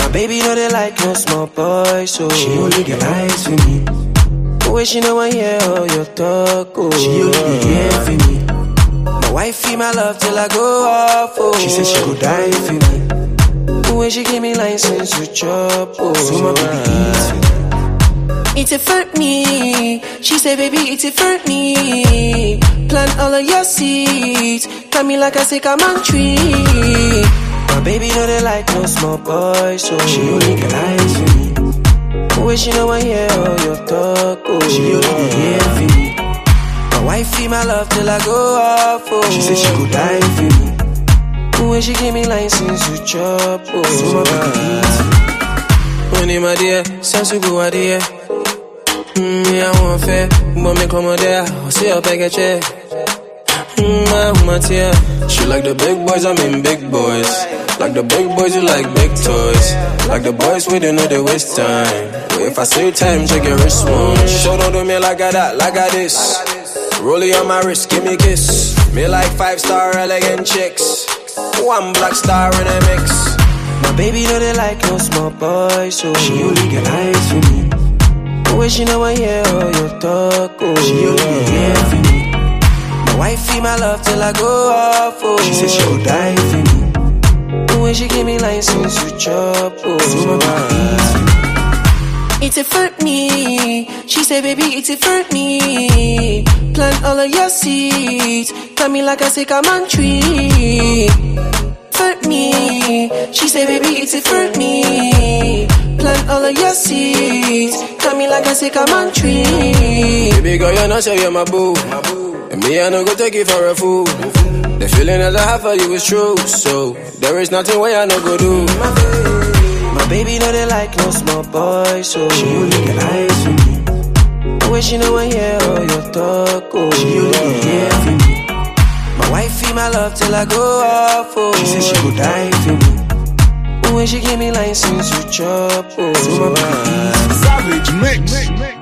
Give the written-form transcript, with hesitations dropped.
My baby know they like no small boy, so she only get eyes for me. The way she know I hear all your talk, oh. She only be here for me. My wifey, my love till I go off, oh. She said she go die for me. The way she give me license to chop, oh. So my baby eats for me. It's it for me. She say, baby, it's it for me. Plant all of your seeds. Tell me like I say, come on tree. My baby know they like no small boy, so she only get eyes for me. The way she know I hear all your talk, oh. She only be here for me. My wifey, my love till I go off, oh. She said she go die for me. The way she give me license to chop, oh. So my baby eats for me. Money, my dear, sense to go out here. I want fair, but me come there. I'll see her beg a chair. My tear. She like the big boys, I mean big boys. Like the big boys, you like big toys. Like the boys, we don't know they waste time. But if I say time, check your wrist one. Show don't do me like I that, like I this. Rollie on my wrist, give me a kiss. Me like 5-star elegant chicks. One black star in a mix. My baby know they like no small boy, so she only get eyes for me. The way she know I hear all your talk, oh. She only be here for me. My wifey, my love till I go off, oh. She said she go die for me. The way she give me license to chop, oh. So my baby eats for me. It's it for me. She say, baby, it's it for me. Plant all of your seeds. Tell me like I say, come on tree. For me. She say, baby, it's it for me. Plant all of your seeds. Tell me like I say, come on tree. Baby girl, you know say you're my boo. And me, I no go take you for a fool. The feeling that I have for you is true. So there is nothing way I no go do. My baby know they like no small boy, so she only get eyes for me. The way she know I hear all your talk, oh. She only be here for me. My wifey, my love till I go off, oh. She said she go die for me. The way she give me license to chop, oh. So my baby eats for me. Savage Mix.